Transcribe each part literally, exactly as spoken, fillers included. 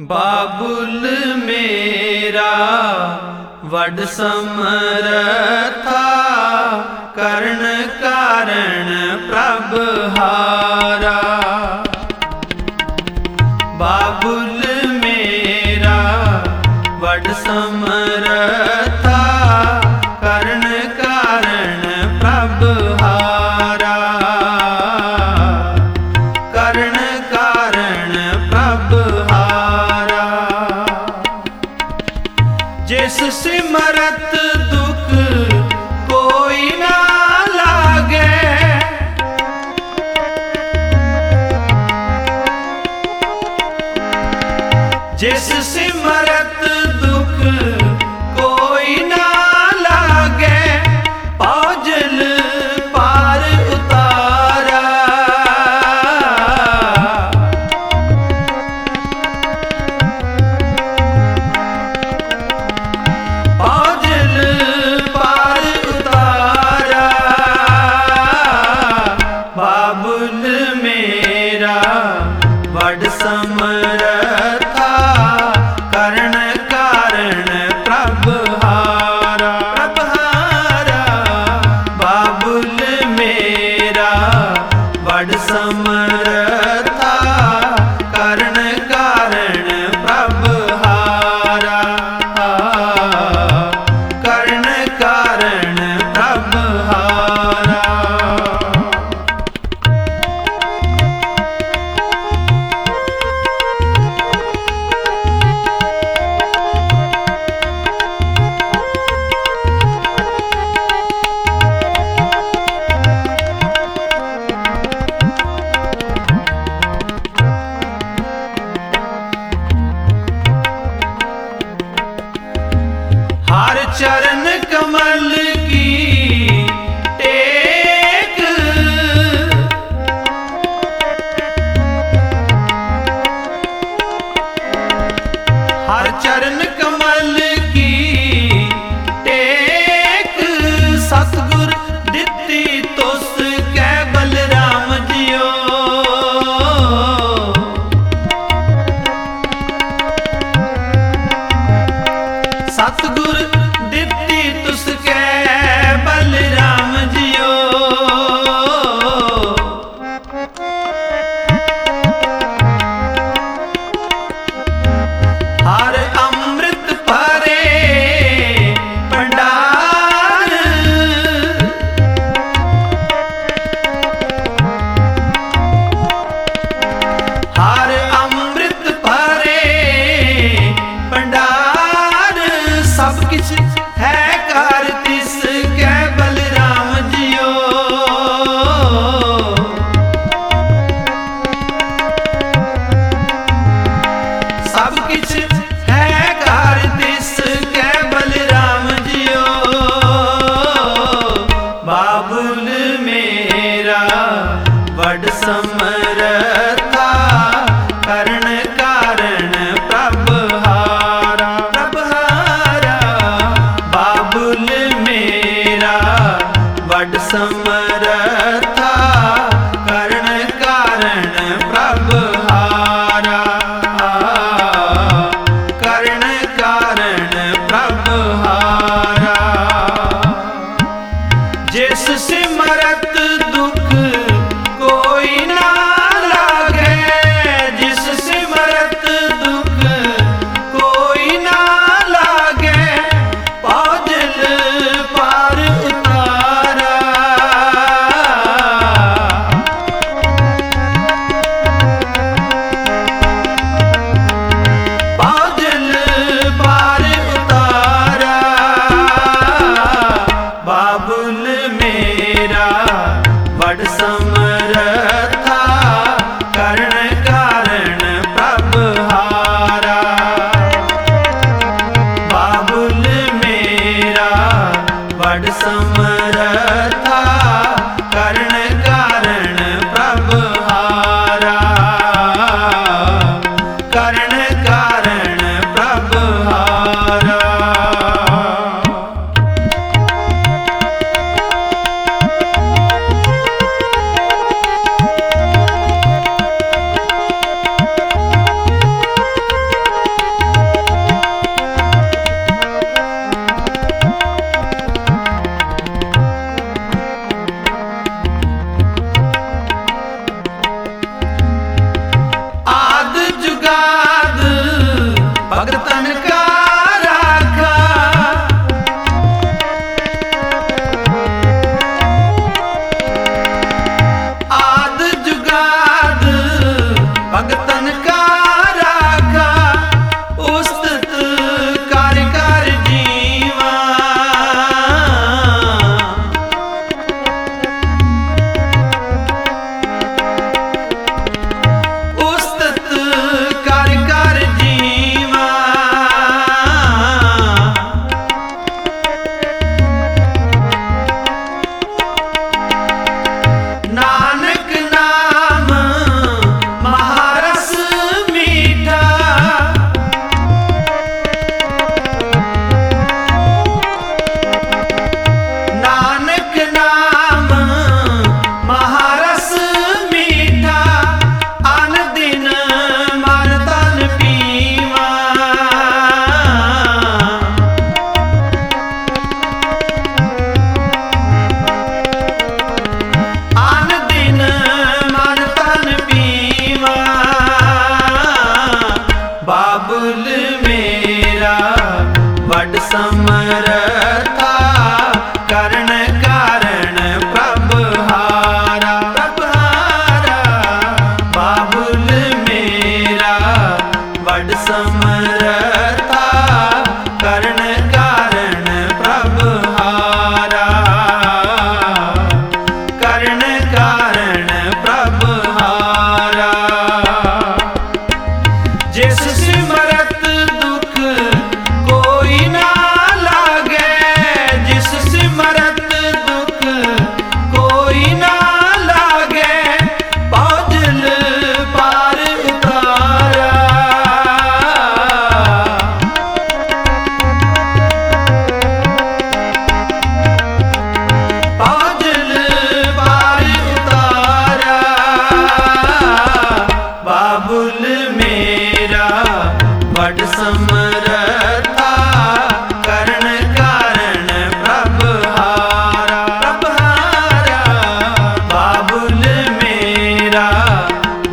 बाबुल मेरा वड समरथा, करण कारण प्रभ हारा। बाबुल मेरा वड समरथा, करण कारण प्रभ हारा। करण कारण प्रभ हारा। जिस सिमरत दुख कोई ना लागे, जिस सिमरत दुख कोई ना लागे, पौजल पार उतारा। पौजल पार उतारा। बाबुल मेरा वड समरथा, करण कारण प्रभ हारा। प्रभ हारा। बाबुल मेरा वड समरथा, करण कारण प्रभ हारा। करण कारण प्रभ हारा। हर चरण कमल की टेक, हर चरण कमल की टेक, सतगुर दित्ती तुस कै बलराम जियो। सतगुर दित्ती तुस कै बलराम जियो। हर अमृत भरे भंडार, हर अमृत भरे भंडार, सब किछ है कार तिस कै बलराम जियो। सब किछ है कार तिस कै बलराम जियो। बाबुल मेरा वड समरथा, करण कारण प्रभ हारा। प्रभ हारा। बाबुल मेरा वड समरथा, करण कारण प्रभ हारा। करण कारण प्रभ हारा। जिस सिमरत दुख कोई ना लागे,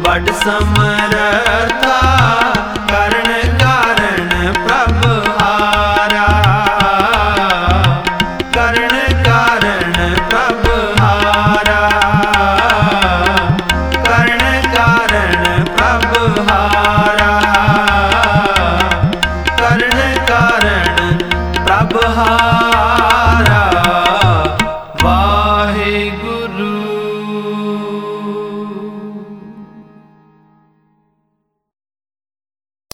बड़ समरथा